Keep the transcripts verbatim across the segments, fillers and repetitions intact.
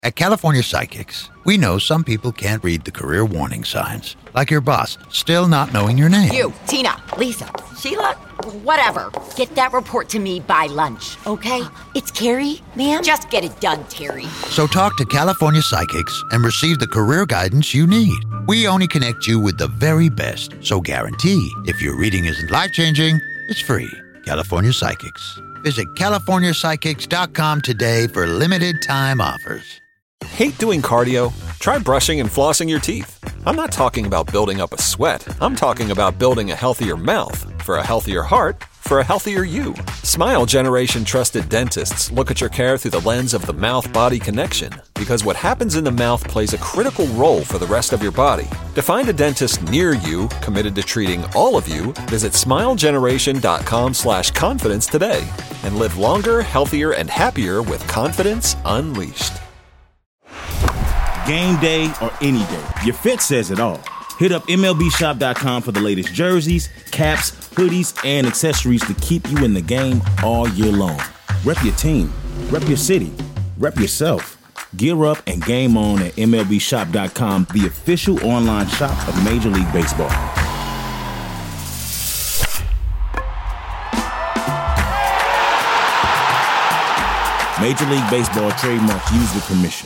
At California Psychics, we know some people can't read the career warning signs, like your boss still not knowing your name. You, Tina, Lisa, Sheila, whatever. Get that report to me by lunch, okay? It's Carrie, ma'am. Just get it done, Terry. So talk to California Psychics and receive the career guidance you need. We only connect you with the very best, so guarantee if your reading isn't life-changing, it's free. California Psychics. Visit California Psychics dot com today for limited time offers. Hate doing cardio? Try brushing and flossing your teeth. I'm not talking about building up a sweat. I'm talking about building a healthier mouth. For a healthier heart, for a healthier you. Smile Generation trusted dentists look at your care through the lens of the mouth-body connection, because what happens in the mouth plays a critical role for the rest of your body. To find a dentist near you committed to treating all of you, visit smilegeneration.com slash confidence today and live longer, healthier, and happier with confidence unleashed. Game day or any day, your fit says it all. Hit up M L B shop dot com for the latest jerseys, caps, hoodies, and accessories to keep you in the game all year long. Rep your team, rep your city, rep yourself. Gear up and game on at M L B shop dot com, the official online shop of Major League Baseball. Major League Baseball trademark used with permission.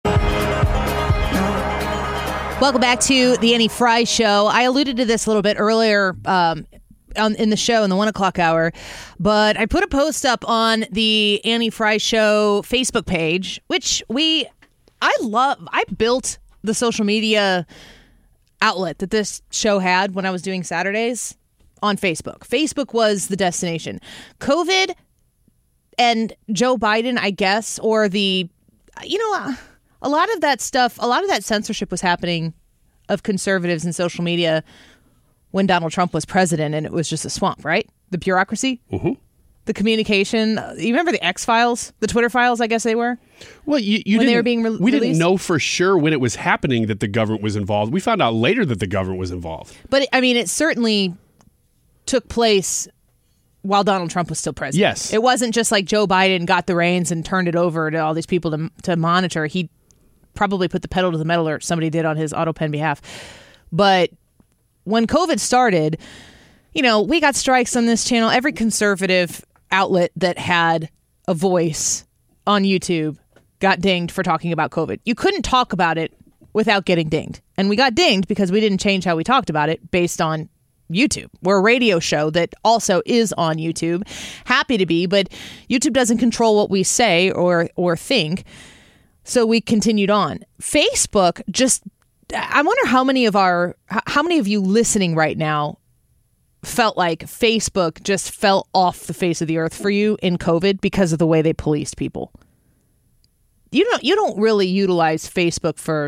Welcome back to the Annie Fry Show. I alluded to this a little bit earlier um, on, in the show in the one o'clock hour, but I put a post up on the Annie Fry Show Facebook page, which we, I love. I built the social media outlet that this show had when I was doing Saturdays on Facebook. Facebook was the destination. COVID and Joe Biden, I guess, or the, you know, a lot of that stuff, a lot of that censorship was happening of conservatives in social media when Donald Trump was president, and it was just a swamp, right? The bureaucracy, mm-hmm. the communication. You remember the X files, the Twitter files, I guess they were? Well, you, you when didn't, they were being re- we released? didn't know for sure when it was happening that the government was involved. We found out later that the government was involved. But, I mean, it certainly took place while Donald Trump was still president. Yes. It wasn't just like Joe Biden got the reins and turned it over to all these people to, to monitor. He probably put the pedal to the metal, or somebody did on his auto pen behalf. But when COVID started, you know, we got strikes on this channel. Every conservative outlet that had a voice on YouTube got dinged for talking about COVID. You couldn't talk about it without getting dinged. And we got dinged because we didn't change how we talked about it based on YouTube. We're a radio show that also is on YouTube. Happy to be, but YouTube doesn't control what we say or or think. So we continued on. Facebook just, I wonder how many of our, how many of you listening right now felt like Facebook just fell off the face of the earth for you in COVID because of the way they policed people. You don't, you don't really utilize Facebook for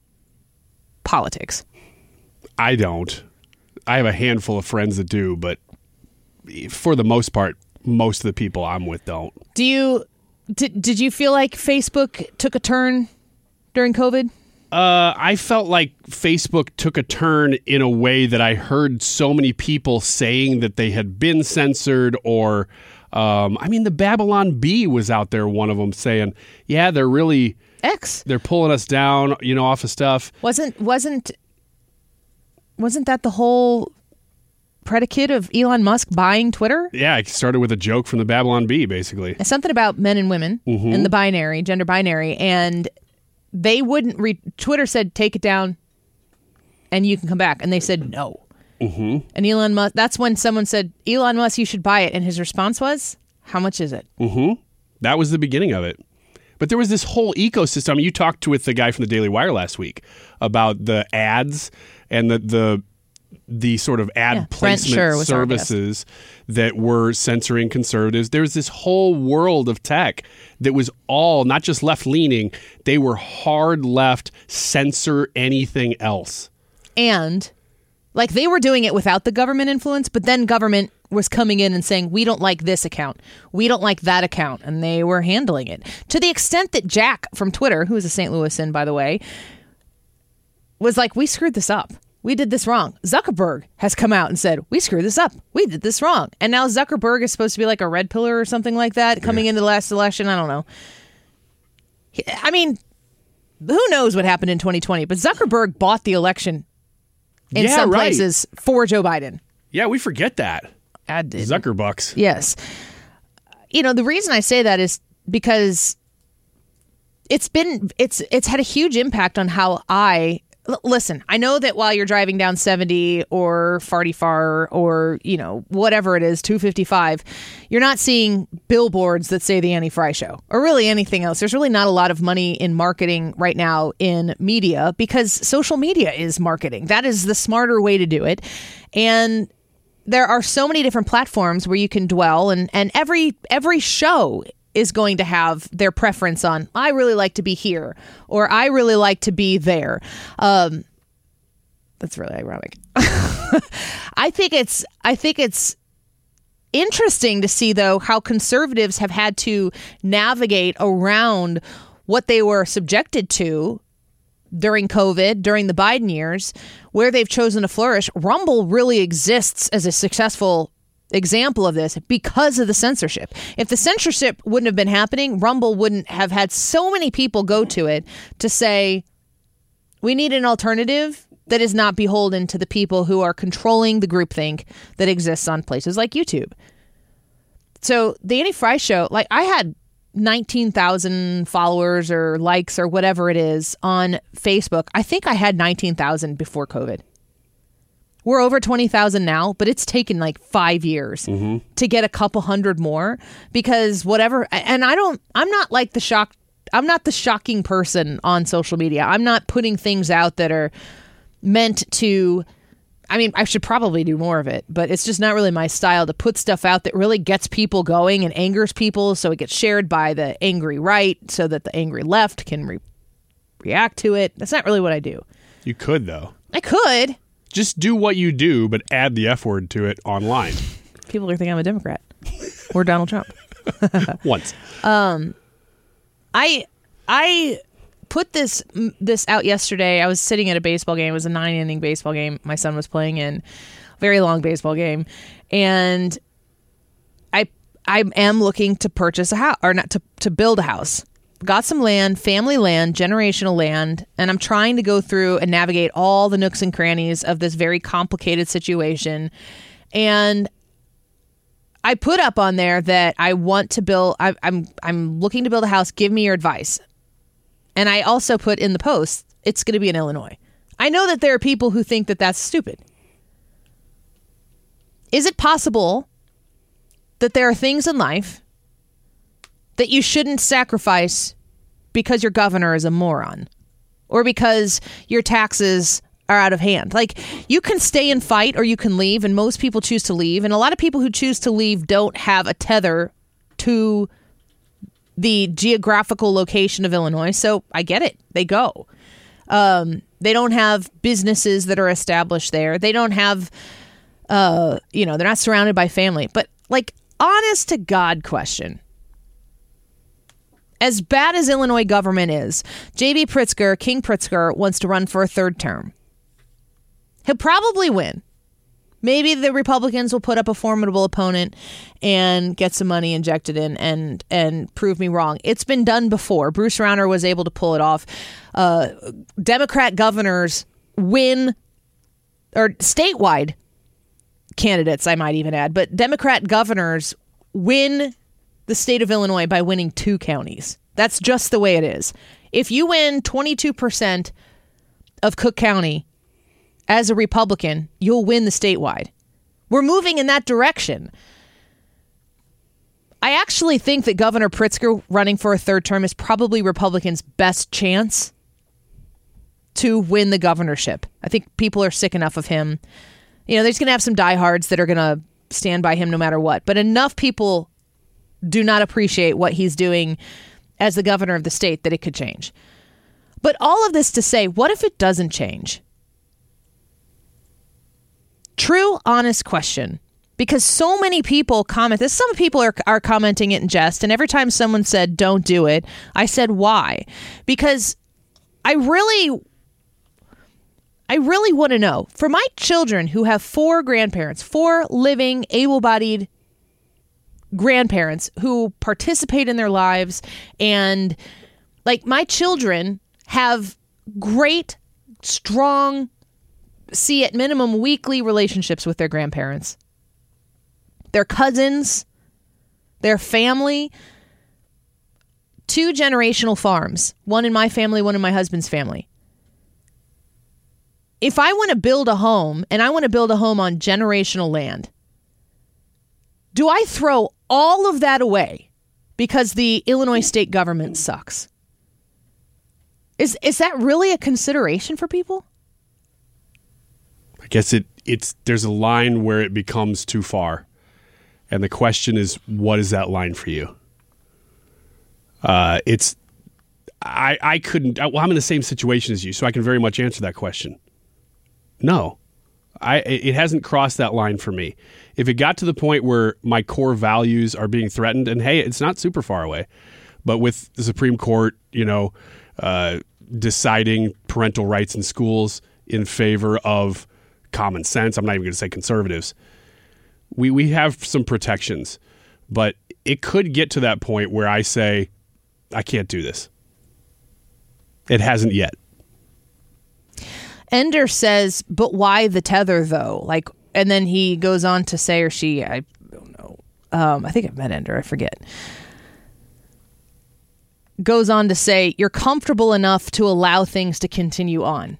politics. I don't. I have a handful of friends that do, but for the most part, most of the people I'm with don't. Do you... Did Did you feel like Facebook took a turn during COVID? Uh, I felt like Facebook took a turn in a way that I heard so many people saying that they had been censored, or, um, I mean, the Babylon Bee was out there, one of them saying, yeah, they're really... X. They're pulling us down, you know, off of stuff. Wasn't, wasn't, wasn't that the whole predicate of Elon Musk buying Twitter? Yeah, it started with a joke from the Babylon Bee, basically. Something about men and women mm-hmm. and the binary, gender binary, and they wouldn't read. Twitter said, take it down and you can come back. And they said, no. Mm-hmm. And Elon Musk, that's when someone said, Elon Musk, you should buy it. And his response was, how much is it? Mm-hmm. That was the beginning of it. But there was this whole ecosystem. You talked with the guy from the Daily Wire last week about the ads and the, the the sort of ad yeah, placement services that were censoring conservatives. There was this whole world of tech that was all not just left-leaning. They were hard left, censor anything else. And like they were doing it without the government influence, but then government was coming in and saying, we don't like this account. We don't like that account. And they were handling it to the extent that Jack from Twitter, who is a Saint Louisan, by the way, was like, we screwed this up. We did this wrong. Zuckerberg has come out and said, we screwed this up. We did this wrong. And now Zuckerberg is supposed to be like a red pillar or something like that coming yeah. into the last election. I don't know. I mean, who knows what happened in twenty twenty, but Zuckerberg bought the election in Yeah, some right. places for Joe Biden. Yeah, we forget that. I did. Zuckerbucks. Yes. You know, the reason I say that is because it's been it's it's had a huge impact on how I l- listen. I know that while you're driving down seventy or Farty Far or, you know, whatever it is, two fifty-five, you're not seeing billboards that say the Annie Fry Show or really anything else. There's really not a lot of money in marketing right now in media because social media is marketing. That is the smarter way to do it. And there are so many different platforms where you can dwell, and, and every every show is going to have their preference on, I really like to be here, or I really like to be there. Um, that's really ironic. I think it's I think it's interesting to see, though, how conservatives have had to navigate around what they were subjected to during COVID, during the Biden years, where they've chosen to flourish. Rumble really exists as a successful example of this because of the censorship. If the censorship wouldn't have been happening, Rumble wouldn't have had so many people go to it to say, we need an alternative that is not beholden to the people who are controlling the groupthink that exists on places like YouTube. So the Annie Fry Show, like I had nineteen thousand followers or likes or whatever it is on Facebook. I think I had nineteen thousand before COVID. We're over twenty thousand now, but it's taken like five years mm-hmm. to get a couple hundred more because whatever. And I don't, I'm not like the shock. I'm not the shocking person on social media. I'm not putting things out that are meant to, I mean, I should probably do more of it, but it's just not really my style to put stuff out that really gets people going and angers people. So it gets shared by the angry right so that the angry left can re- react to it. That's not really what I do. You could, though. I could. Just do what you do, but add the F word to it online. People are thinking I'm a Democrat or Donald Trump. Once. Um, I, I... put this this out yesterday. I was sitting at a baseball game. It was a nine inning baseball game my son was playing in. Very long baseball game. And I I am looking to purchase a house, or not to, to build a house. Got some land, family land, generational land, and I'm trying to go through and navigate all the nooks and crannies of this very complicated situation. And I put up on there that I want to build, I, I'm I'm looking to build a house. Give me your advice. And I also put in the post, it's going to be in Illinois. I know that there are people who think that that's stupid. Is it possible that there are things in life that you shouldn't sacrifice because your governor is a moron or because your taxes are out of hand? Like, you can stay and fight or you can leave, and most people choose to leave. And a lot of people who choose to leave don't have a tether to the geographical location of Illinois. So I get it. They go. Um, they don't have businesses that are established there. They don't have, uh, you know, they're not surrounded by family. But like, honest to God question. As bad as Illinois government is, J B Pritzker, King Pritzker, wants to run for a third term. He'll probably win. Maybe the Republicans will put up a formidable opponent and get some money injected in and and prove me wrong. It's been done before. Bruce Rauner was able to pull it off. Uh, Democrat governors win, or statewide candidates, I might even add, but Democrat governors win the state of Illinois by winning two counties. That's just the way it is. If you win twenty-two percent of Cook County as a Republican, you'll win the statewide. We're moving in that direction. I actually think that Governor Pritzker running for a third term is probably Republicans' best chance to win the governorship. I think people are sick enough of him. You know, there's going to have some diehards that are going to stand by him no matter what. But enough people do not appreciate what he's doing as the governor of the state that it could change. But all of this to say, what if it doesn't change? True, honest question. Because so many people comment this. Some people are, are commenting it in jest. And every time someone said, don't do it, I said, why? Because I really, I really want to know. For my children who have four grandparents, four living, able-bodied grandparents who participate in their lives, and like my children have great, strong, see at minimum weekly relationships with their grandparents, their cousins, their family. Two generational farms, one in my family, one in my husband's family. If I want to build a home, and I want to build a home on generational land, do I throw all of that away because the Illinois state government sucks? Is is that really a consideration for people? I guess it it's there's a line where it becomes too far. And the question is, what is that line for you? Uh, it's, I, I couldn't, well, I'm in the same situation as you, so I can very much answer that question. No, I, it hasn't crossed that line for me. If it got to the point where my core values are being threatened, and hey, it's not super far away, but with the Supreme Court, you know, uh, deciding parental rights in schools in favor of common sense, I'm not even going to say conservatives. We, we have some protections, but it could get to that point where I say, I can't do this. It hasn't yet. Ender says, but why the tether though? Like, and then he goes on to say, or she, I don't know. Um, I think I've met Ender. I forget. Goes on to say, you're comfortable enough to allow things to continue on.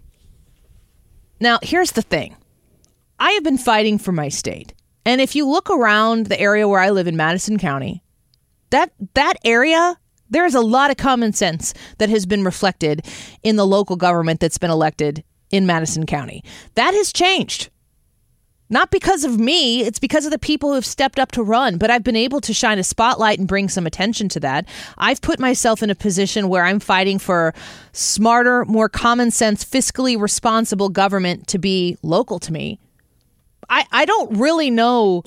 Now, here's the thing. I have been fighting for my state. And if you look around the area where I live in Madison County, that that area, there is a lot of common sense that has been reflected in the local government that's been elected in Madison County. That has changed. Not because of me, it's because of the people who have stepped up to run, but I've been able to shine a spotlight and bring some attention to that. I've put myself in a position where I'm fighting for smarter, more common sense, fiscally responsible government to be local to me. I, I don't really know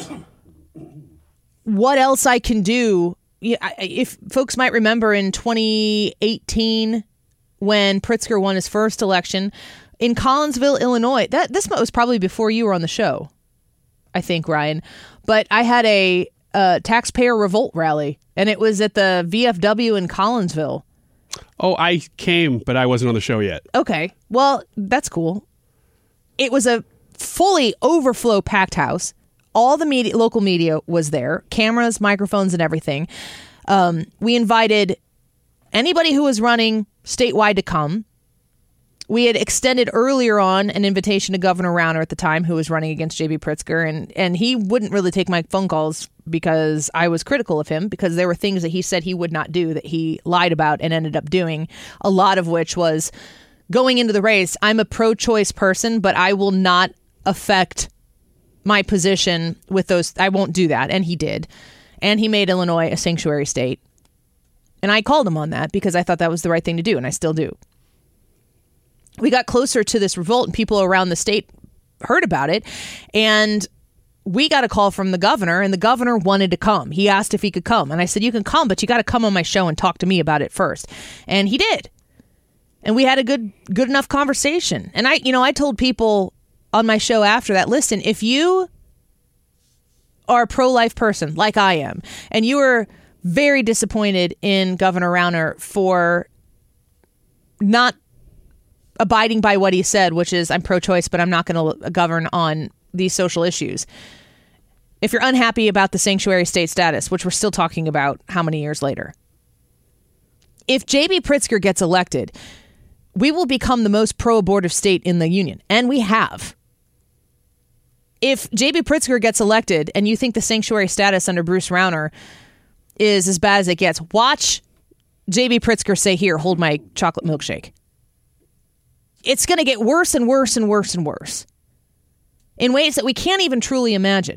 what else I can do. If folks might remember in twenty eighteen, when Pritzker won his first election in Collinsville, Illinois, that this was probably before you were on the show, I think, Ryan. But I had a, a taxpayer revolt rally, and it was at the V F W in Collinsville. Oh, I came, but I wasn't on the show yet. Okay. Well, that's cool. It was a fully overflow packed house. All the media, local media was there, cameras, microphones, and everything. Um, we invited anybody who was running statewide to come. We had extended earlier on an invitation to Governor Rauner at the time, who was running against J B. Pritzker, and, and he wouldn't really take my phone calls because I was critical of him, because there were things that he said he would not do that he lied about and ended up doing, a lot of which was going into the race. I'm a pro-choice person, but I will not affect my position with those. I won't do that. And he did. And he made Illinois a sanctuary state. And I called him on that because I thought that was the right thing to do. And I still do. We got closer to this revolt and people around the state heard about it. And we got a call from the governor, and the governor wanted to come. He asked if he could come. And I said, you can come, but you got to come on my show and talk to me about it first. And he did. And we had a good, good enough conversation. And I, you know, I told people on my show after that, listen, if you are a pro-life person like I am, and you were very disappointed in Governor Rauner for not abiding by what he said, which is I'm pro-choice, but I'm not going to govern on these social issues. If you're unhappy about the sanctuary state status, which we're still talking about how many years later, if J B. Pritzker gets elected, we will become the most pro-abortive state in the union. And we have. If J B. Pritzker gets elected and you think the sanctuary status under Bruce Rauner is as bad as it gets, watch J B. Pritzker say, here, hold my chocolate milkshake. It's going to get worse and worse and worse and worse in ways that we can't even truly imagine.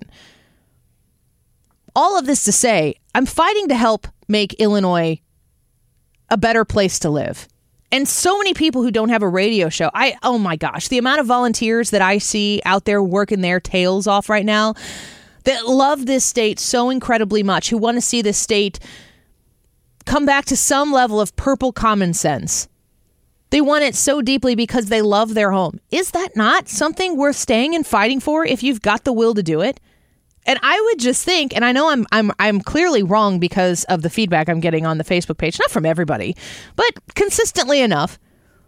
All of this to say, I'm fighting to help make Illinois a better place to live. And so many people who don't have a radio show. I, oh my gosh, the amount of volunteers that I see out there working their tails off right now that love this state so incredibly much, who want to see this state come back to some level of purple common sense. They want it so deeply because they love their home. Is that not something worth staying and fighting for if you've got the will to do it? And I would just think, and I know I'm I'm I'm clearly wrong because of the feedback I'm getting on the Facebook page, not from everybody, but consistently enough,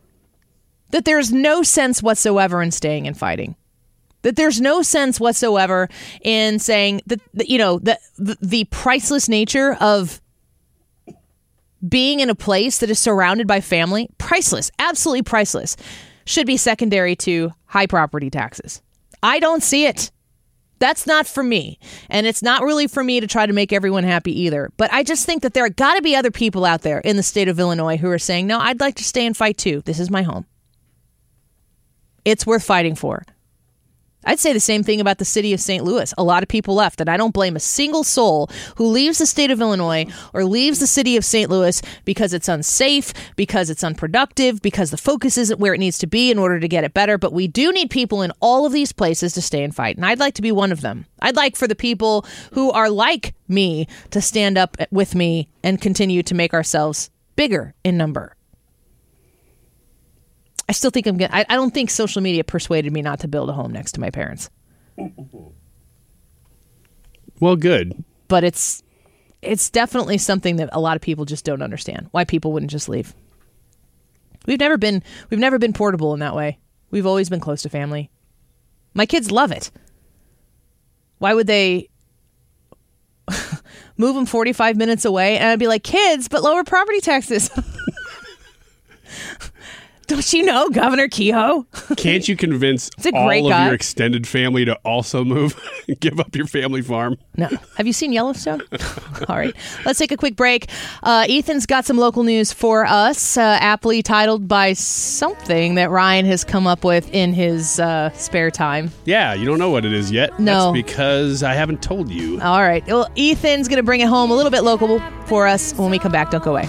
that there's no sense whatsoever in staying and fighting. That there's no sense whatsoever in saying that, that you know, the, the the priceless nature of being in a place that is surrounded by family, priceless, absolutely priceless, should be secondary to high property taxes. I don't see it. That's not for me. And it's not really for me to try to make everyone happy either. But I just think that there are got to be other people out there in the state of Illinois who are saying, no, I'd like to stay and fight too. This is my home. It's worth fighting for. I'd say the same thing about the city of Saint Louis. A lot of people left, and I don't blame a single soul who leaves the state of Illinois or leaves the city of Saint Louis because it's unsafe, because it's unproductive, because the focus isn't where it needs to be in order to get it better. But we do need people in all of these places to stay and fight, and I'd like to be one of them. I'd like for the people who are like me to stand up with me and continue to make ourselves bigger in number. I still think I'm going to, I don't think social media persuaded me not to build a home next to my parents. Well, good. But it's, it's definitely something that a lot of people just don't understand. Why people wouldn't just leave. We've never been, we've never been portable in that way. We've always been close to family. My kids love it. Why would they move them forty-five minutes away? And I'd be like, kids, but lower property taxes. Don't you know Governor Kehoe? Can't you convince all of guy. your extended family to also move and give up your family farm? No. Have you seen Yellowstone? All right. Let's take a quick break. Uh, Ethan's got some local news for us, uh, aptly titled by something that Ryan has come up with in his uh, spare time. Yeah, you don't know what it is yet. No. That's because I haven't told you. All right. Well, Ethan's going to bring it home a little bit local for us when we come back. Don't go away.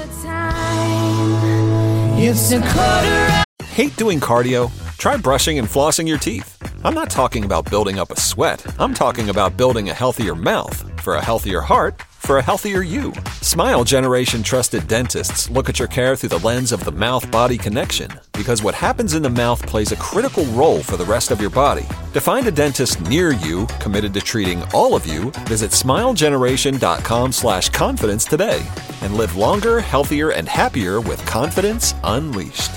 It's a quarter. Hate doing cardio? Try brushing and flossing your teeth. I'm not talking about building up a sweat. I'm talking about building a healthier mouth. For a healthier heart, for a healthier you. Smile Generation trusted dentists look at your care through the lens of the mouth-body connection, because what happens in the mouth plays a critical role for the rest of your body. To find a dentist near you committed to treating all of you, visit smilegeneration.com slash confidence today and live longer, healthier, and happier with confidence unleashed.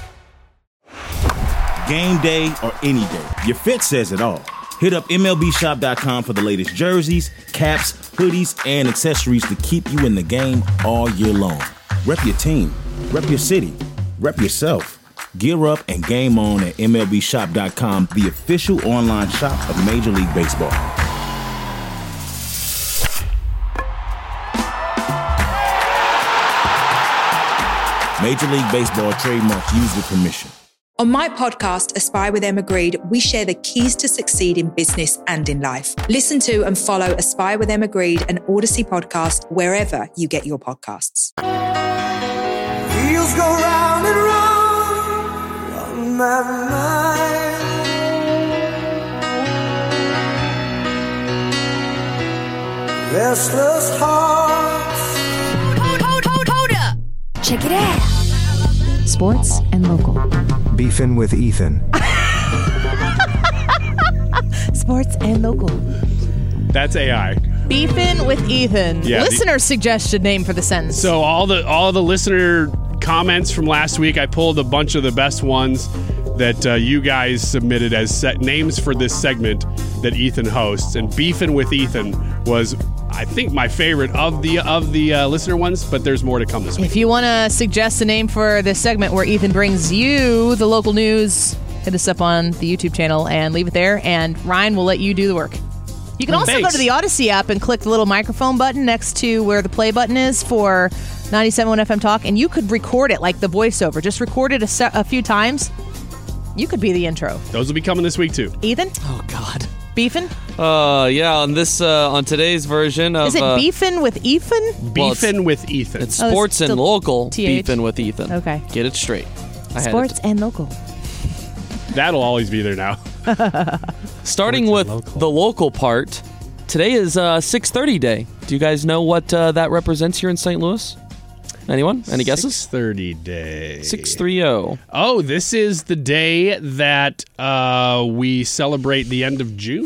Game day or any day, your fit says it all. Hit up M L B shop dot com for the latest jerseys, caps, hoodies, and accessories to keep you in the game all year long. Rep your team, rep your city, rep yourself. Gear up and game on at M L B shop dot com, the official online shop of Major League Baseball. Major League Baseball trademark used with permission. On my podcast, Aspire with Emma Grede, we share the keys to succeed in business and in life. Listen to and follow Aspire with Emma Grede, an Odyssey podcast, wherever you get your podcasts. Wheels go round and round on my mind. Restless hearts. Hold, hold, hold, hold up. Check it out. Sports and local. Beefin' with Ethan. Sports and local. That's A I. Beefin' with Ethan. Yeah, Listener the, suggested name for the sentence. So all the all the listener comments from last week, I pulled a bunch of the best ones that uh, you guys submitted as set names for this segment that Ethan hosts. And Beefin' with Ethan was, I think, my favorite of the of the uh, listener ones, but there's more to come this week. If you want to suggest a name for this segment where Ethan brings you the local news, hit us up on the YouTube channel and leave it there, and Ryan will let you do the work. You can also Thanks. go to the Odyssey app and click the little microphone button next to where the play button is for ninety-seven point one F M Talk, and you could record it like the voiceover. Just record it a, se- a few times. You could be the intro. Those will be coming this week, too. Ethan? Oh, God. Beefin'? Uh, yeah, on this, uh, on today's version of... Is it uh, Beefin' with Ethan? Well, Beefin' with Ethan. It's Oh, it's sports and still local T H? beefing with Ethan. Okay. Get it straight. I had Sports it. and local. That'll always be there now. Starting Sports with and local. the local part, today is uh, six thirty day. Do you guys know what uh, that represents here in Saint Louis? Anyone? Any guesses? six thirty day. six thirty. Oh, this is the day that uh, we celebrate the end of June.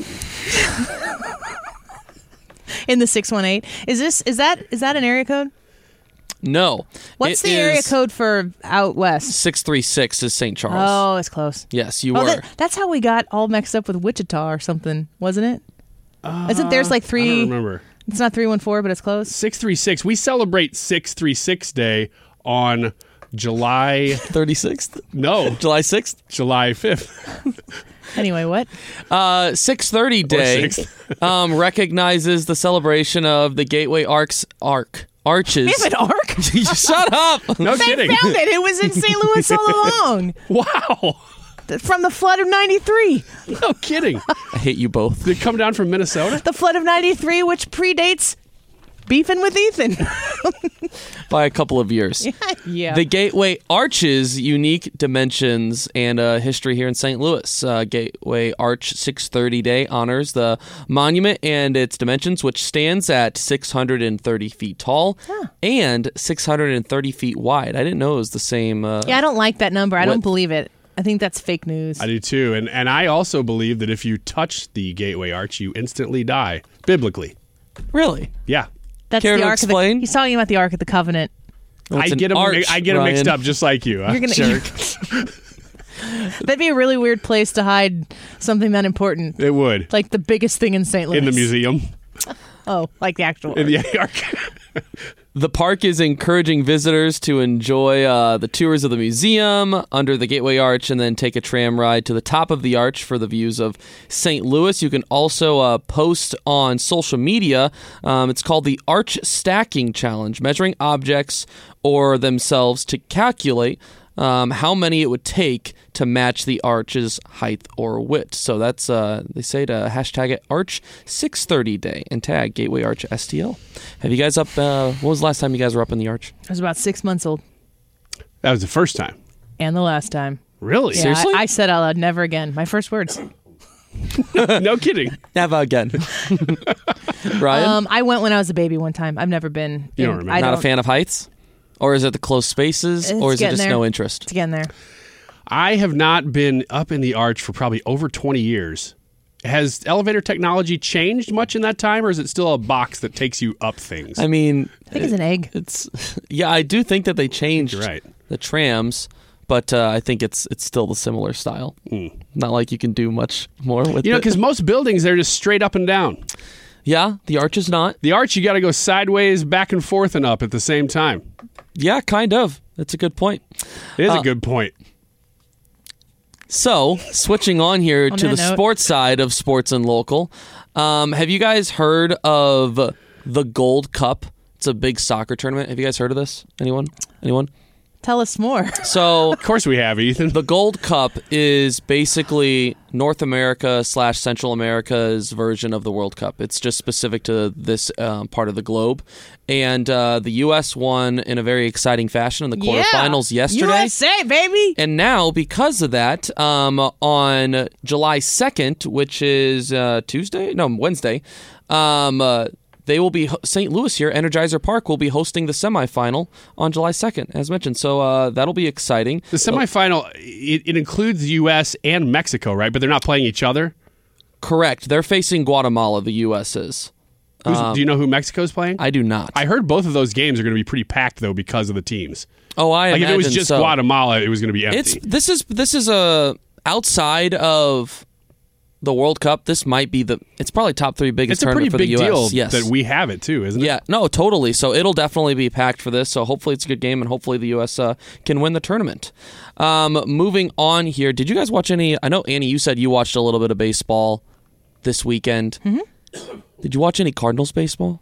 In the six one eight. Is this is that is that an area code? No. What's It the area is code for out west? six three six is Saint Charles. Oh, it's close. Yes, you Oh, were. that, that's how we got all mixed up with Wichita or something, wasn't it? Uh, Isn't there's like three? I don't remember. It's not three one four, but it's close. six three six. We celebrate six three six Day on July thirty-sixth? No. July sixth? July fifth. Anyway, what? Uh, six thirty Day um, recognizes the celebration of the Gateway Arcs Arc Arches. We have an arc? Shut up! No they kidding. found it. It was in Saint Louis all along. Wow. From the flood of ninety-three. No kidding. I hate you both. Did it come down from Minnesota? The flood of ninety-three, which predates Beefing with Ethan. By a couple of years. Yeah. The Gateway Arch's unique dimensions and uh, history here in Saint Louis. Uh, Gateway Arch six thirty Day honors the monument and its dimensions, which stands at six hundred thirty feet tall huh. and six hundred thirty feet wide. I didn't know it was the same. Uh, yeah, I don't like that number. I width. don't believe it. I think that's fake news. I do too. And and I also believe that if you touch the Gateway Arch, you instantly die, biblically. Really? Yeah. That's Care the to Ark explain? Of the, he's talking about the Ark of the Covenant. Well, I get them. arch, I get them mixed up just like you. You're gonna, jerk. That'd be a really weird place to hide something that important. It would. Like the biggest thing in Saint Louis. In the museum. Oh, like the actual In Ark. the Ark. The park is encouraging visitors to enjoy uh, the tours of the museum under the Gateway Arch and then take a tram ride to the top of the arch for the views of Saint Louis. You can also uh, post on social media. Um, it's called the Arch Stacking Challenge, measuring objects or themselves to calculate um, how many it would take to match the arch's height or width. So that's, uh, they say to hashtag it Arch six thirty Day and tag Gateway Arch S T L. Have you guys up, uh, when was the last time you guys were up in the arch? I was about six months old. That was the first time. And the last time. Really? Yeah, Seriously? I, I said out loud, never again. My first words. No kidding. Never again. Ryan? Um, I went when I was a baby one time. I've never been. You in- don't remember. I Not don't, a fan of heights? Or is it the close spaces? It's Or is it getting just there. no interest? It's getting there. I have not been up in the arch for probably over twenty years. Has elevator technology changed much in that time, or is it still a box that takes you up things? I mean, I think it's an egg. it's yeah. I do think that they changed You're right. the trams, but uh, I think it's it's still the similar style. Mm. Not like you can do much more with You know, it. because most buildings, they're just straight up and down. Yeah, the arch is not. The arch, you got to go sideways, back and forth, and up at the same time. Yeah, kind of. That's a good point. It is Uh, a good point. So, switching on here On to the that note. sports side of sports and local, um, have you guys heard of the Gold Cup? It's a big soccer tournament. Have you guys heard of this? Anyone? Anyone? Tell us more. So, Of course we have, Ethan. the Gold Cup is basically North America slash Central America's version of the World Cup. It's just specific to this um, part of the globe. And uh, the U S won in a very exciting fashion in the quarterfinals yeah. yesterday. U S A, baby. And now, because of that, um, on July second, which is uh, Tuesday? No, Wednesday, um, uh, they will be, Saint Louis here, Energizer Park, will be hosting the semifinal on July second, as mentioned. So uh, that'll be exciting. The semifinal, it, it includes the U S and Mexico, right? But they're not playing each other? Correct. They're facing Guatemala, the U S is. Who's, Um, do you know who Mexico's playing? I do not. I heard both of those games are going to be pretty packed, though, because of the teams. oh, I Like, if it was imagine just so. Guatemala, it was going to be empty. It's this is this is a outside of the World Cup. This might be the. It's probably top three biggest It's a pretty tournament for big the U S. deal Yes. that we have it, too, isn't it? Yeah, no, totally. So it'll definitely be packed for this. So hopefully it's a good game, and hopefully the U S uh, can win the tournament. Um, moving on here, did you guys watch any? I know, Annie, you said you watched a little bit of baseball this weekend. Mm-hmm. Did you watch any Cardinals baseball?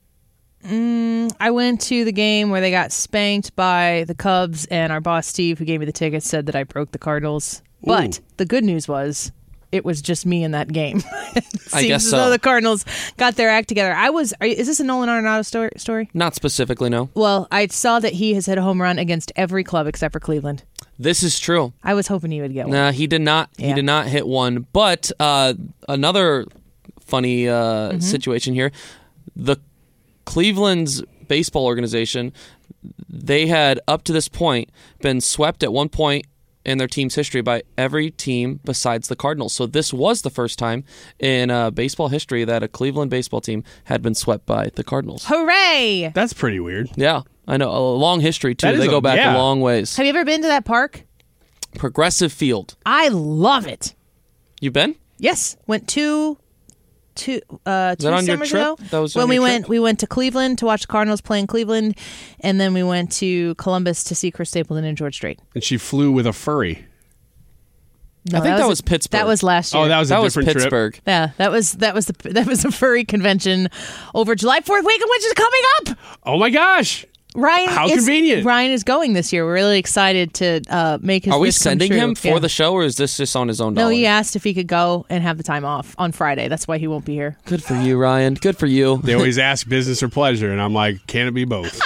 Mm, I went to the game where they got spanked by the Cubs, and our boss, Steve, who gave me the tickets, said that I broke the Cardinals. But the good news was it was just me in that game. It I seems guess as so. though the Cardinals got their act together. I was. Are, is this a Nolan Arenado story, story? Not specifically, no. Well, I saw that he has hit a home run against every club except for Cleveland. This is true. I was hoping he would get one. Nah, he did not. He Yeah. did not hit one. But uh, another funny uh, Mm-hmm. situation here: the Cleveland's baseball organization, they had up to this point been swept at one point in their team's history by every team besides the Cardinals. So this was the first time in uh, baseball history that a Cleveland baseball team had been swept by the Cardinals. Hooray! That's pretty weird. Yeah. I know, a long history, too. That is They a- go back yeah. a long ways. Have you ever been to that park? Progressive Field. I love it. You been? Yes, went two, two, uh, two that on your summers trip? ago. That was when on we your went. trip? We went to Cleveland to watch the Cardinals play in Cleveland, and then we went to Columbus to see Chris Stapleton and George Strait. And she flew with a furry. No, I think that was a- Pittsburgh. That was last year. Oh, that was That a was different trip. Pittsburgh. yeah. That was that was the that was a furry convention over July fourth weekend, which is coming up. Oh my gosh. Ryan, How is, convenient. Ryan is going this year. We're really excited to uh, make his. Are we wish come sending true. him for Yeah. the show, or is this just on his own No, dollar? he asked if he could go and have the time off on Friday. That's why he won't be here. Good for you, Ryan. Good for you. They always ask business or pleasure, and I'm like, can it be both?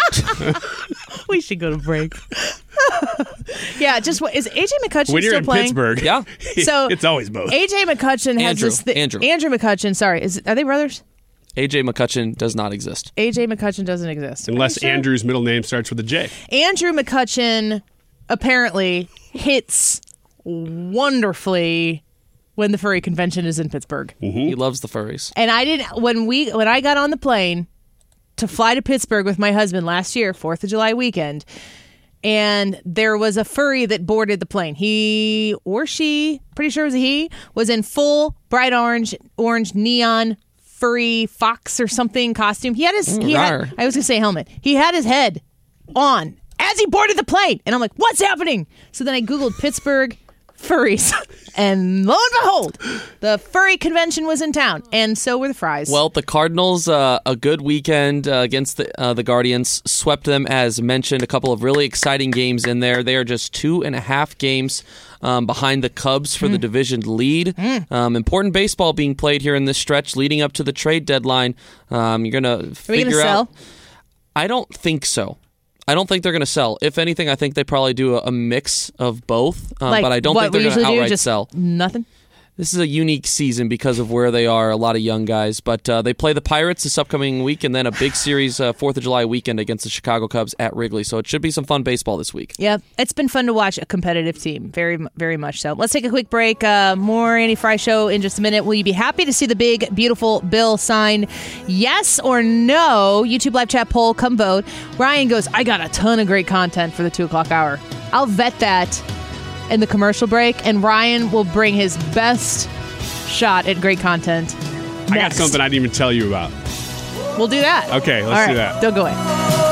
We should go to break. yeah, just what is A J McCutcheon When you're still in playing? Pittsburgh, Yeah. So it's always both. A J McCutcheon has Andrew, this. Thi- Andrew. Andrew McCutcheon. Sorry, is are they brothers? A J McCutcheon does not exist. A J McCutcheon doesn't exist. Are Unless you sure? Andrew's middle name starts with a J. Andrew McCutcheon apparently hits wonderfully when the furry convention is in Pittsburgh. He loves the furries. And I didn't when we when I got on the plane to fly to Pittsburgh with my husband last year, Fourth of July weekend, and there was a furry that boarded the plane. He or she, pretty sure it was a he, was in full bright orange, orange neon furry fox or something costume. He had his he rawr. had, I was gonna say helmet. He had his head on as he boarded the plane, and I'm like, what's happening? So then I googled Pittsburgh furries, and lo and behold, the furry convention was in town, and so were the fries. Well, the Cardinals, uh, a good weekend uh, against the uh, the Guardians, swept them as mentioned. A couple of really exciting games in there. They are just two and a half games um, behind the Cubs for Mm. the division lead. Um, important baseball being played here in this stretch leading up to the trade deadline. Um, you're gonna Are we figure gonna out. sell? I don't think so. I don't think they're going to sell. If anything, I think they probably do a, a mix of both. Um, Like but I don't what think they're we going to usually do, outright just sell. Nothing. This is a unique season because of where they are, a lot of young guys. But uh, they play the Pirates this upcoming week and then a big series uh, fourth of July weekend against the Chicago Cubs at Wrigley. So it should be some fun baseball this week. Yeah, it's been fun to watch a competitive team. Very, very much so. Let's take a quick break. Uh, more Annie Fry Show in just a minute. Will you be happy to see the big, beautiful bill sign? Yes or no? YouTube live chat poll. Come vote. Ryan goes, I got a ton of great content for the two o'clock hour. I'll vet that in the commercial break, and Ryan will bring his best shot at great content. I got next. something I didn't even tell you about. We'll do that. Okay, let's All do right, that. Don't go away.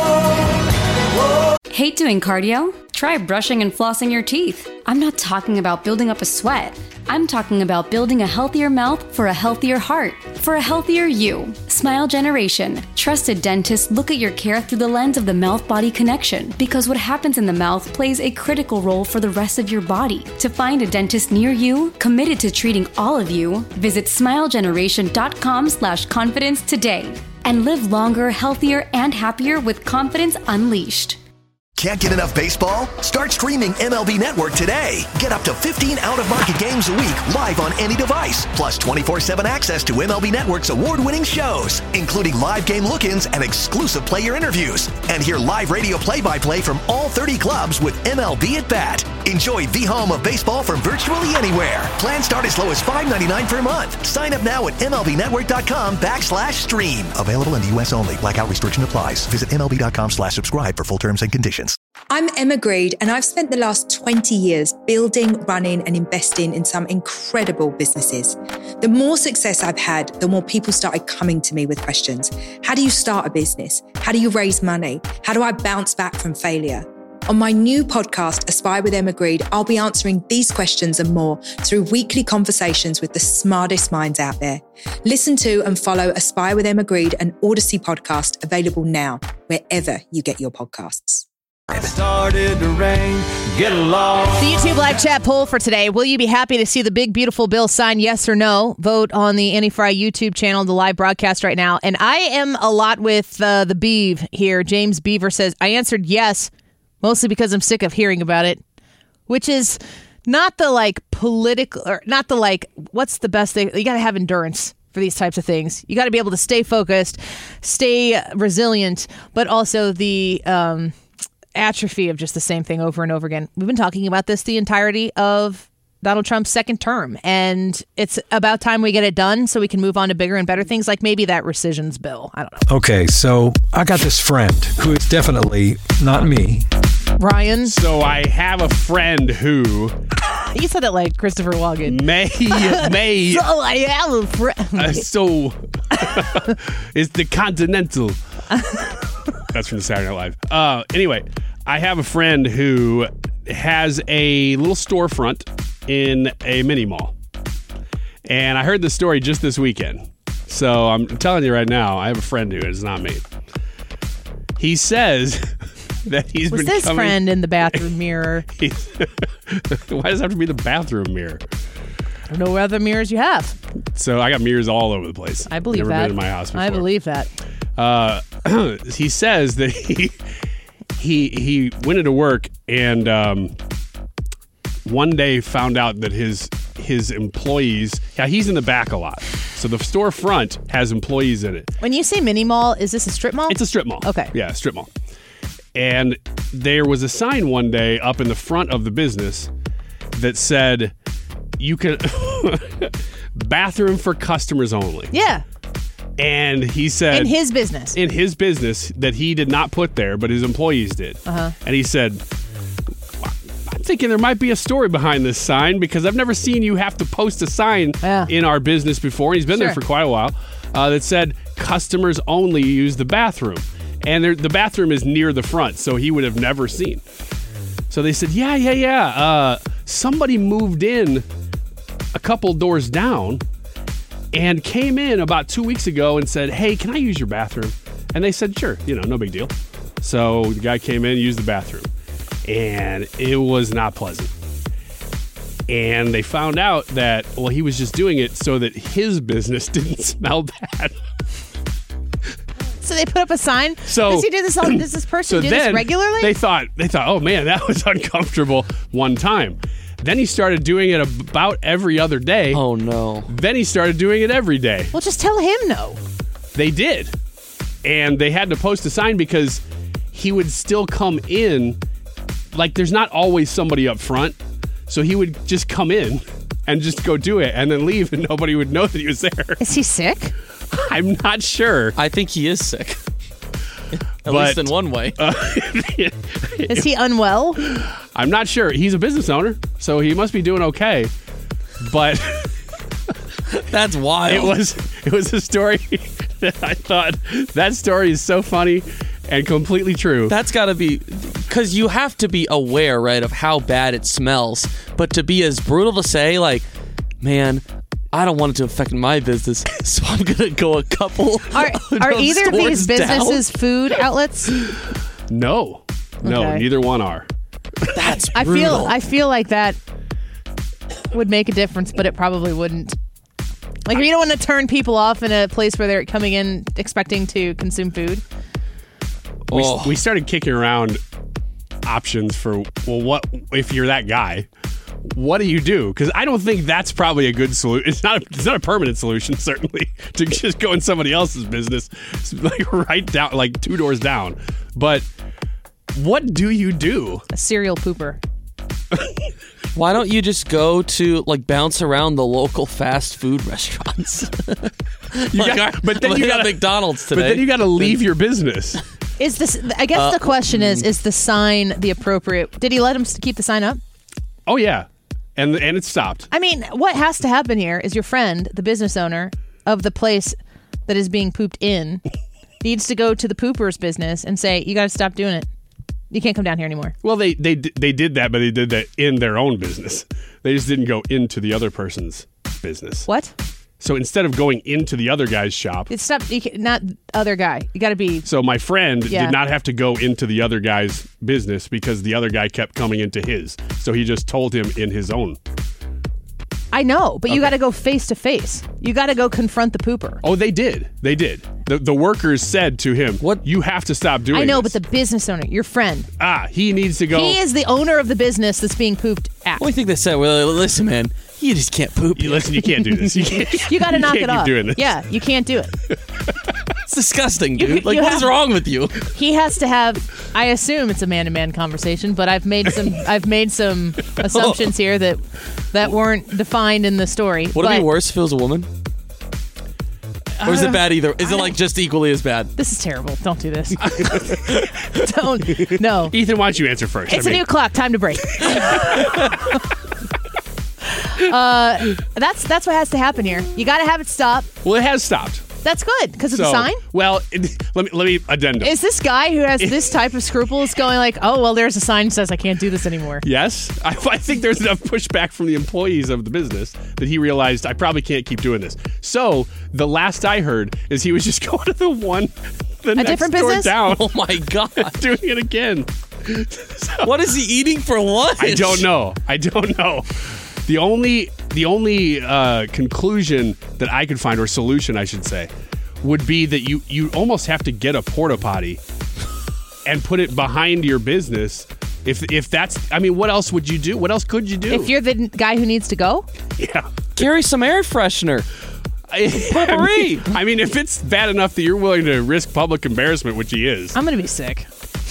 Hate doing cardio? Try brushing and flossing your teeth. I'm not talking about building up a sweat. I'm talking about building a healthier mouth for a healthier heart, for a healthier you. Smile Generation. Trusted dentists look at your care through the lens of the mouth-body connection because what happens in the mouth plays a critical role for the rest of your body. To find a dentist near you, committed to treating all of you, visit smilegeneration.com slash confidence today and live longer, healthier, and happier with confidence unleashed. Can't get enough baseball? Start streaming M L B Network today. Get up to fifteen out-of-market games a week live on any device, plus twenty-four seven access to M L B Network's award-winning shows, including live game look-ins and exclusive player interviews. And hear live radio play-by-play from all thirty clubs with M L B at Bat. Enjoy the home of baseball from virtually anywhere. Plans start as low as five ninety-nine per month. Sign up now at MLBnetwork.com backslash stream. Available in the U S only. Blackout restriction applies. Visit MLB.com slash subscribe for full terms and conditions. I'm Emma Greed, and I've spent the last twenty years building, running, and investing in some incredible businesses. The more success I've had, the more people started coming to me with questions. How do you start a business? How do you raise money? How do I bounce back from failure? On my new podcast, Aspire with Emma Greed, I'll be answering these questions and more through weekly conversations with the smartest minds out there. Listen to and follow Aspire with Emma Greed, an Odyssey podcast available now, wherever you get your podcasts. Started to rain, get lost. The YouTube live chat poll for today. Will you be happy to see the big, beautiful bill sign? Yes or no? Vote on the Annie Fry YouTube channel, the live broadcast right now. And I am a lot with uh, the Beav here. James Beaver says, I answered yes, mostly because I'm sick of hearing about it, which is not the like political, or not the like, what's the best thing? You got to have endurance for these types of things. You got to be able to stay focused, stay resilient, but also the um, atrophy of just the same thing over and over again. We've been talking about this the entirety of Donald Trump's second term, and it's about time we get it done so we can move on to bigger and better things, like maybe that rescissions bill. I don't know. Okay, so I got this friend who is definitely not me. Ryan. So I have a friend who... You said it like Christopher Walken. May, may... So I have a friend. Uh, so... it's the Continental. That's from the Saturday Night Live. Uh, anyway, I have a friend who has a little storefront in a mini mall. And I heard this story just this weekend. So I'm telling you right now, I have a friend who is not me. He says that he's Was been this coming, friend in the bathroom mirror? Why does it have to be the bathroom mirror? I don't know what other mirrors you have. So I got mirrors all over the place. I believe Never that. been in my house before. I believe that. Uh, he says that he he he went into work and um, one day found out that his his employees, yeah, he's in the back a lot. So the storefront has employees in it. When you say mini mall, is this a strip mall? It's a strip mall. Okay. Yeah, strip mall. And there was a sign one day up in the front of the business that said, you can bathroom for customers only. Yeah. And he said... In his business. In his business that he did not put there, but his employees did. Uh-huh. And he said, I'm thinking there might be a story behind this sign because I've never seen you have to post a sign yeah. in our business before. He's been sure. there for quite a while. Uh, that said, customers only use the bathroom. And there, the bathroom is near the front, so he would have never seen. So they said, yeah, yeah, yeah. Uh, somebody moved in a couple doors down and came in about two weeks ago and said, hey, can I use your bathroom? And they said, sure, you know, no big deal. So the guy came in, used the bathroom, and it was not pleasant. And they found out that, well, he was just doing it so that his business didn't smell bad. So they put up a sign? So, does he do this all, does this person so do then this regularly? They thought, they thought, oh man, that was uncomfortable one time. Then he started doing it about every other day. Oh, no. Then he started doing it every day. Well, just tell him no. They did. And they had to post a sign because he would still come in. Like, there's not always somebody up front. So he would just come in and just go do it and then leave and nobody would know that he was there. Is he sick? I'm not sure. I think he is sick. At but, least in one way. Uh, is he unwell? I'm not sure. He's a business owner, so he must be doing okay. But that's wild. It was it was a story that I thought that story is so funny and completely true. That's got to be because you have to be aware, right, of how bad it smells. But to be as brutal to say, like, man, I don't want it to affect my business, so I'm gonna go a couple. Are, are either of these businesses down? food outlets? No, no, okay. Neither one are. That's I brutal. feel I feel like that would make a difference, but it probably wouldn't. Like, you don't want to turn people off in a place where they're coming in expecting to consume food. We, oh. we started kicking around options for, well, what if you're that guy? What do you do? Because I don't think that's probably a good solution. It's not. A, it's not a permanent solution, certainly, to just go in somebody else's business, like right down, like two doors down. But what do you do? A serial pooper. Why don't you just go to like bounce around the local fast food restaurants? you like, got, but then like you got McDonald's today. But then you got to leave your business. Is this? I guess uh, the question is: Is the sign the appropriate? Did he let him keep the sign up? Oh yeah, and and it stopped. I mean, what has to happen here is your friend, the business owner of the place that is being pooped in, needs to go to the pooper's business and say, "You got to stop doing it. You can't come down here anymore." Well, they they they did that, but they did that in their own business. They just didn't go into the other person's business. What? So instead of going into the other guy's shop, it's stop. You can, not other guy. You got to be. So my friend yeah. did not have to go into the other guy's business because the other guy kept coming into his. So he just told him in his own. I know, but okay. you got to go face to face. You got to go confront the pooper. Oh, they did. They did. The the workers said to him, "What? You have to stop doing." I know, this. but the business owner, your friend, ah, he needs to go. He is the owner of the business that's being pooped at. What do you think they said? Well, listen, man, you just can't poop. You listen, you can't do this. You, can't, you got to knock you it can't off. Keep doing this. Yeah, you can't do it. It's disgusting, dude. You, like, you what have, is wrong with you? He has to have I assume it's a man-to-man conversation, but I've made some I've made some assumptions here that that weren't defined in the story. Would it be worse if it was a woman? Or is it bad either? Is it like just equally as bad? This is terrible. Don't do this. Don't. No. Ethan, why don't you answer first? It's I a mean- new clock. Time to break. uh, that's that's what has to happen here. You got to have it stop. Well, it has stopped. That's good because it's So, a sign. Well, it, let me let me addendum. Is this guy who has this type of scruples going like, oh, well, there's a sign that says I can't do this anymore? Yes. I, I think there's enough pushback from the employees of the business that he realized I probably can't keep doing this. So the last I heard is he was just going to the one, the A next different door business? down. Oh, my God. Doing it again. What is he eating for lunch? I don't know. I don't know. The only the only uh, conclusion that I could find, or solution, I should say, would be that you you almost have to get a porta potty and put it behind your business. If if that's, I mean, what else would you do? What else could you do? If you're the n- guy who needs to go, yeah, carry some air freshener. I mean, I mean, if it's bad enough that you're willing to risk public embarrassment, which he is. I'm gonna be sick.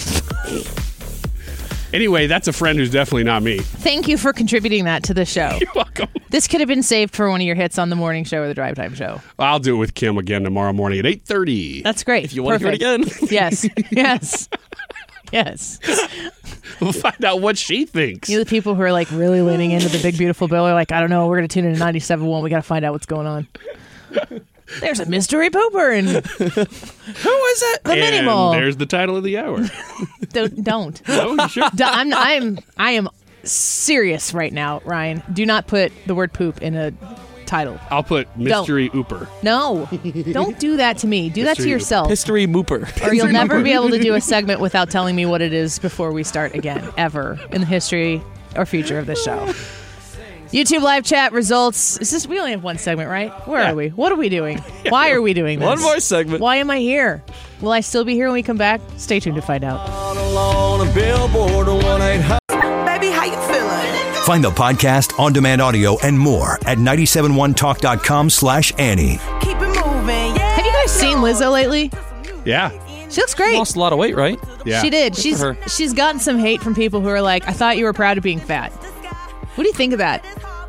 Anyway, that's a friend who's definitely not me. Thank you for contributing that to the show. You're welcome. This could have been saved for one of your hits on the morning show or the drive time show. I'll do it with Kim again tomorrow morning at eight thirty. That's great. If you want to hear it again. Yes. Yes. Yes. We'll find out what she thinks. You know, the people who are like really leaning into the big beautiful bill are like, I don't know, we're going to tune in to ninety-seven point one. We got to find out what's going on. There's a mystery pooper. And who is it? The and Mini Mall. There's the title of the hour. Don't. don't. No, you sure? D- I'm. I'm. I am serious right now, Ryan. Do not put the word poop in a title. I'll put Mystery Ooper. No, don't do that to me. Do that to Mystery yourself. History Mooper. Or you'll never be able to do a segment without telling me what it is before we start again, ever in the history or future of this show. YouTube live chat results. Is this? We only have one segment, right? Where Yeah. are we? What are we doing? Why are we doing this? One more segment. Why am I here? Will I still be here when we come back? Stay tuned to find out. On a billboard, one eight hundred. Baby, how you feeling? Find the podcast, on-demand audio, and more at nine seven one talk dot com slash Annie. Keep it moving, yeah. Have you guys seen Lizzo lately? Yeah. She looks great. Lost a lot of weight, right? Yeah. She did. Good She's for her. she's gotten some hate from people who are like, I thought you were proud of being fat. What do you think of that?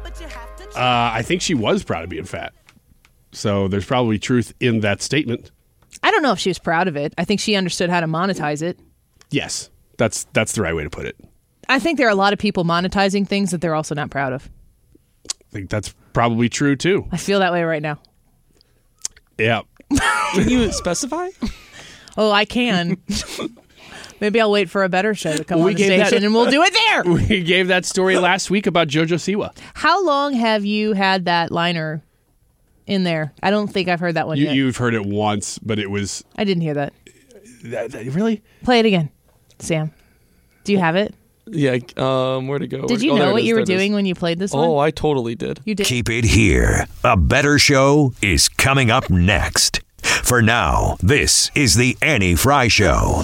Uh, I think she was proud of being fat. So there's probably truth in that statement. I don't know if she was proud of it. I think she understood how to monetize it. Yes. That's that's the right way to put it. I think there are a lot of people monetizing things that they're also not proud of. I think that's probably true too. I feel that way right now. Yeah. Can you specify? Oh, I can. Maybe I'll wait for a better show to come Well, on we the gave station that- and we'll do it there. We gave that story last week about JoJo Siwa. How long have you had that liner in there? I don't think I've heard that one You, yet. you've heard it once, but it was I didn't hear that. that, that- really. Play it again, Sam. Do you have it? Yeah. Um. Where to go? Did you oh, there know it what is, you were there it is. doing when you played this one? Oh, I totally did. You did. Keep it here. A better show is coming up next. For now, this is the Annie Fry Show.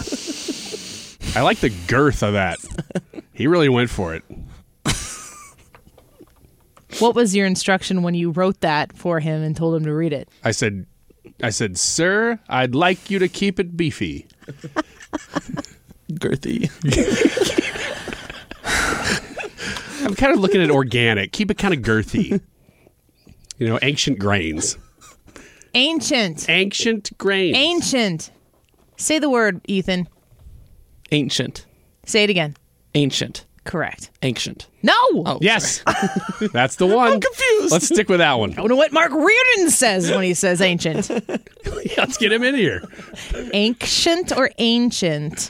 I like the girth of that. He really went for it. What was your instruction when you wrote that for him and told him to read it? I said, I said, sir, I'd like you to keep it beefy. Girthy. I'm kind of looking at organic. Keep it kind of girthy. You know, ancient grains. Ancient. Ancient grains. Ancient. Say the word, Ethan. Ancient. Say it again. Ancient. Correct. Ancient. No. Oh, yes. That's the one. I'm confused. Let's stick with that one. I don't know what Mark Reardon says when he says ancient. Yeah, let's get him in here. Ancient or ancient?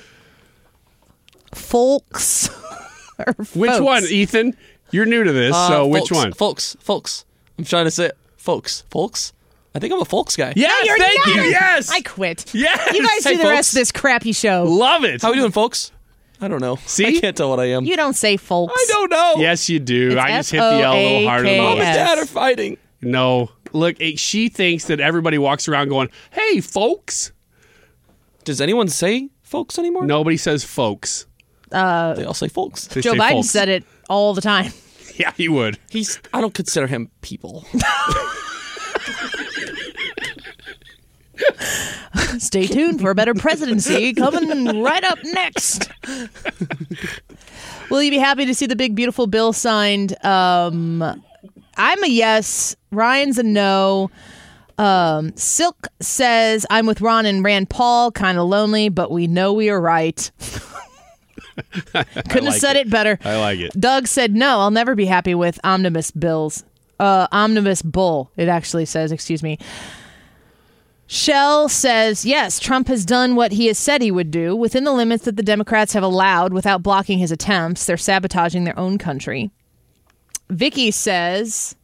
Folks. or Which folks? one, Ethan? You're new to this, Uh, so which folks, one? Folks. Folks. I'm trying to say folks. Folks. I think I'm a folks guy. Yes, You're thank not. you. Yes. I quit. Yes. You guys Hey, do the folks. rest of this crappy show. Love it. How we doing, folks? I don't know. See? I can't tell what I am. You don't say folks. I don't know. Yes, you do. It's I just hit the L a little harder than Mom most. and Yes. Dad are fighting. No. Look, eh, she thinks that everybody walks around going, hey, folks. Does anyone say folks anymore? Nobody says folks. Uh, They all say folks. They Joe say Biden folks. said it all the time. Yeah, he would. He's. I don't consider him people. Stay tuned for a better presidency coming right up next. Will you be happy to see the big, beautiful bill signed? Um, I'm a yes. Ryan's a no. Um, Silk says, I'm with Ron and Rand Paul. Kind of lonely, but we know we are right. Couldn't have said it. it better. I like it. Doug said, no, I'll never be happy with omnibus bills. Uh, omnibus bull, it actually says, excuse me. Shell says, yes, Trump has done what he has said he would do within the limits that the Democrats have allowed without blocking his attempts. They're sabotaging their own country. Vicky says,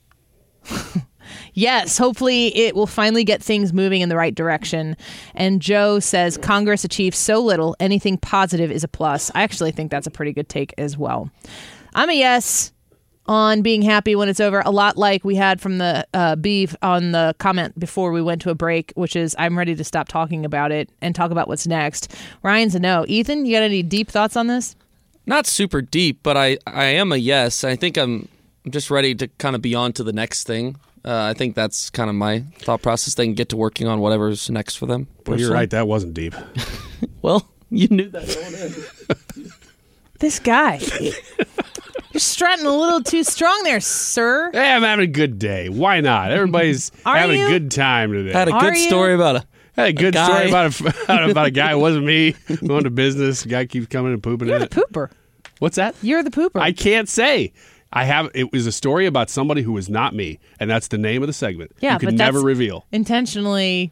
yes, hopefully it will finally get things moving in the right direction. And Joe says, Congress achieves so little, anything positive is a plus. I actually think that's a pretty good take as well. I'm a yes on being happy when it's over, a lot like we had from the uh, beef on the comment before we went to a break, which is I'm ready to stop talking about it and talk about what's next. Ryan's a no. Ethan, you got any deep thoughts on this? Not super deep, but I, I am a yes. I think I'm, I'm just ready to kind of be on to the next thing. Uh, I think that's kind of my thought process. They can get to working on whatever's next for them. Well, you're right. That wasn't deep. Well, you knew that going in. This guy. You're strutting a little too strong there, sir. Hey, I'm having a good day. Why not? Everybody's having you? a good time today. Had a Are good you? story about a Had a good a story guy. about a about a guy. It wasn't me. Going to business. Guy keeps coming and pooping You're in the it. pooper. What's that? You're the pooper. I can't say. I have. It was a story about somebody who was not me, and that's the name of the segment. Yeah, you can but never that's reveal. Intentionally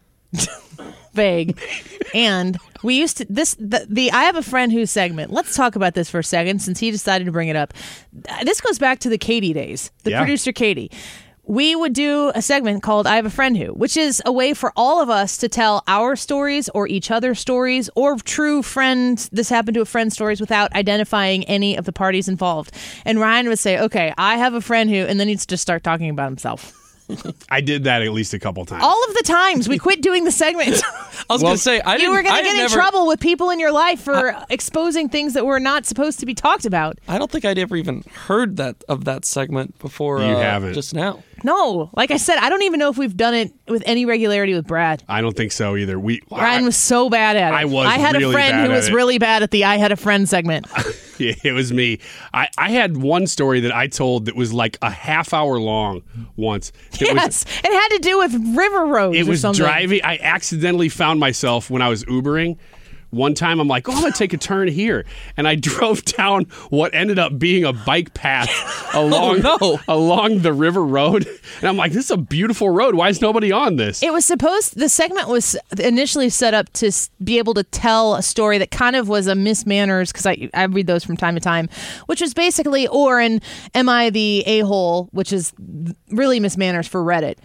vague. And we used to this the, the I have a friend who segment. Let's talk about this for a second since he decided to bring it up. This goes back to the Katie days. The Yeah. producer Katie. We would do a segment called I Have a Friend Who, which is a way for all of us to tell our stories or each other's stories or true friends, this happened to a friend stories without identifying any of the parties involved. And Ryan would say, okay, I have a friend who, and then he'd just start talking about himself. I did that at least a couple times. All of the times we quit doing the segment. I was Well, going to say, I you didn't, were going I to get in never, trouble with people in your life for exposing things that were not supposed to be talked about. I don't think I'd ever even heard that of that segment before. You uh, haven't. Just now. No, like I said, I don't even know if we've done it with any regularity with Brad. I don't think so either. We Ryan I, was so bad at it. I was I had really a friend bad who at was it. really bad at the I had a friend segment. Yeah, it was me. I, I had one story that I told that was like a half hour long once. It yes, was, it had to do with river roads. it or was something. driving. I accidentally found myself when I was Ubering. One time I'm like, oh, I'm going to take a turn here. And I drove down what ended up being a bike path along, Oh, no. along the river road. And I'm like, this is a beautiful road. Why is nobody on this? It was supposed, the segment was initially set up to s- be able to tell a story that kind of was a Miss Manners, because I, I read those from time to time, which was basically, or an Am I the A-hole, which is really Miss Manners for Reddit.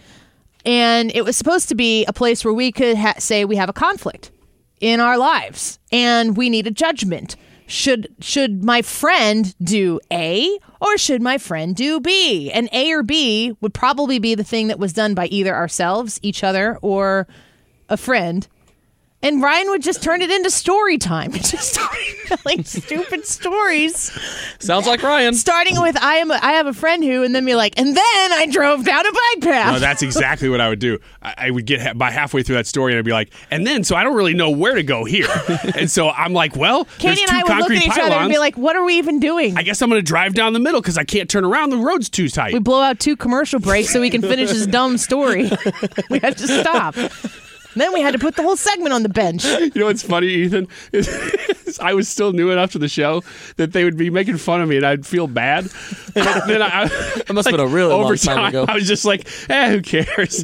And it was supposed to be a place where we could ha- say we have a conflict in our lives and we need a judgment. Should should my friend do A or should my friend do B? And A or B would probably be the thing that was done by either ourselves, each other, or a friend. And Ryan would just turn it into story time. Just telling stupid stories. Sounds like Ryan. Starting with I am a, I have a friend who, and then be like, and then I drove down a bike path. No, that's exactly what I would do. I, I would get ha- by halfway through that story and I'd be like, and then, so I don't really know where to go here. And so I'm like, well, there's Katie two and I would look concrete at each pylons. other and be like, what are we even doing? I guess I'm going to drive down the middle because I can't turn around. The road's too tight. We blow out two commercial breaks so we can finish his dumb story. We had to stop. Then we had to put the whole segment on the bench. You know what's funny, Ethan? Is I was still new enough to the show that they would be making fun of me and I'd feel bad. But then I, That must have been a really over long time ago. I was just like, eh, who cares?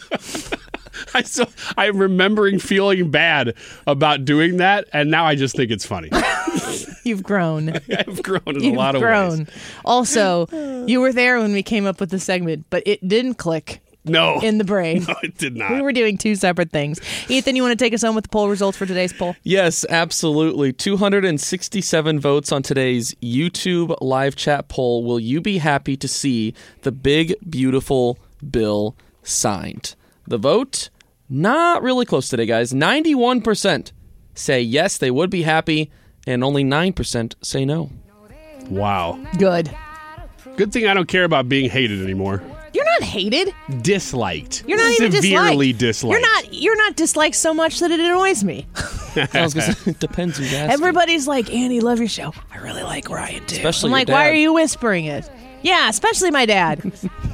I still, I'm remembering feeling bad about doing that, and now I just think it's funny. You've grown. I've grown in You've a lot of grown. ways. Also, you were there when we came up with the segment, but it didn't click. No. In the brain. No, it did not. We were doing two separate things. Ethan, you want to take us home with the poll results for today's poll? Yes, absolutely. two hundred sixty-seven votes on today's YouTube live chat poll. Will you be happy to see the big, beautiful bill signed? The vote, not really close today, guys. ninety-one percent say yes, they would be happy, and only nine percent say no. Wow. Good. Good thing I don't care about being hated anymore. You're not not hated. Disliked. You're not even Severely disliked. disliked. You're not. You're not disliked so much that it annoys me. I was gonna say, it depends who's asking. Everybody's like, Andy, love your show. I really like Ryan too. Especially I'm your like, why dad. are you whispering it? Yeah, especially my dad.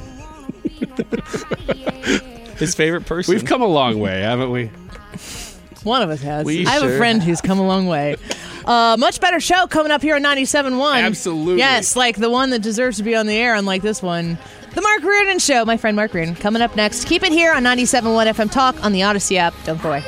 His favorite person. We've come a long way, haven't we? One of us has. We I have sure a friend who's come a long way. Uh, much better show coming up here on ninety-seven point one. Absolutely. Yes, like the one that deserves to be on the air, unlike this one. The Mark Reardon Show. My friend Mark Reardon coming up next. Keep it here on ninety-seven point one F M Talk on the Odyssey app. Don't go away.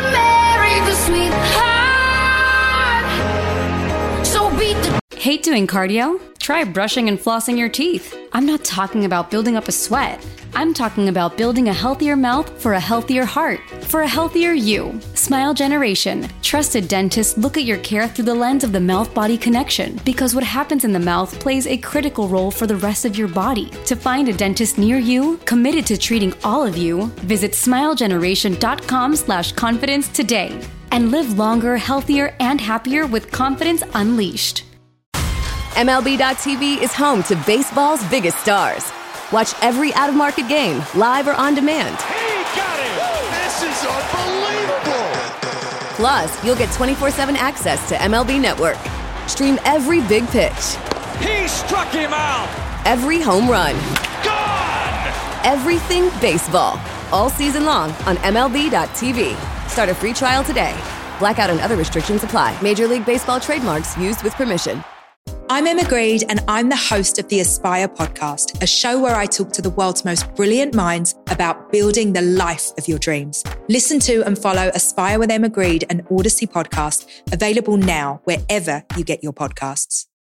Hate doing cardio? Try brushing and flossing your teeth. I'm not talking about building up a sweat. I'm talking about building a healthier mouth for a healthier heart, for a healthier you. Smile Generation. Trusted dentists look at your care through the lens of the mouth-body connection because what happens in the mouth plays a critical role for the rest of your body. To find a dentist near you, committed to treating all of you, visit smilegeneration.com slash confidence today and live longer, healthier, and happier with confidence unleashed. M L B dot T V is home to baseball's biggest stars. Watch every out-of-market game, live or on demand. He got it! This is unbelievable! Plus, you'll get twenty-four seven access to M L B Network. Stream every big pitch. He struck him out! Every home run. Gone! Everything baseball. All season long on M L B dot T V. Start a free trial today. Blackout and other restrictions apply. Major League Baseball trademarks used with permission. I'm Emma Greed, and I'm the host of the Aspire podcast, a show where I talk to the world's most brilliant minds about building the life of your dreams. Listen to and follow Aspire with Emma Greed, an Odyssey podcast, available now wherever you get your podcasts.